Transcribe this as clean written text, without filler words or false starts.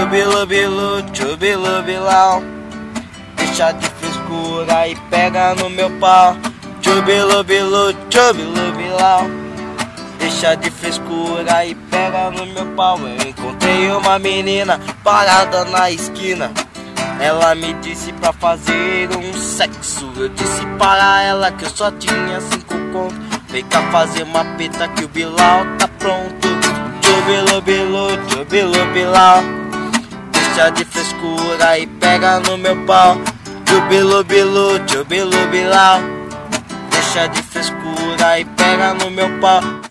Tchubilubilu, tchubilubilau. Deixa de frescura e pega no meu pau. Tchubilubilu, tchubilubilau. Deixa de frescura e pega no meu pau. Eu encontrei uma menina parada na esquina. Ela me disse pra fazer um sexo. Eu disse para ela que eu só tinha 5 contos. Vem cá fazer uma peta que o Bilal tá pronto. Tchubilubilu, tchubilubilau. Deixa de frescura e pega no meu pau. Tchubilubilu, tchubilubilau. Deixa de frescura e pega no meu pau.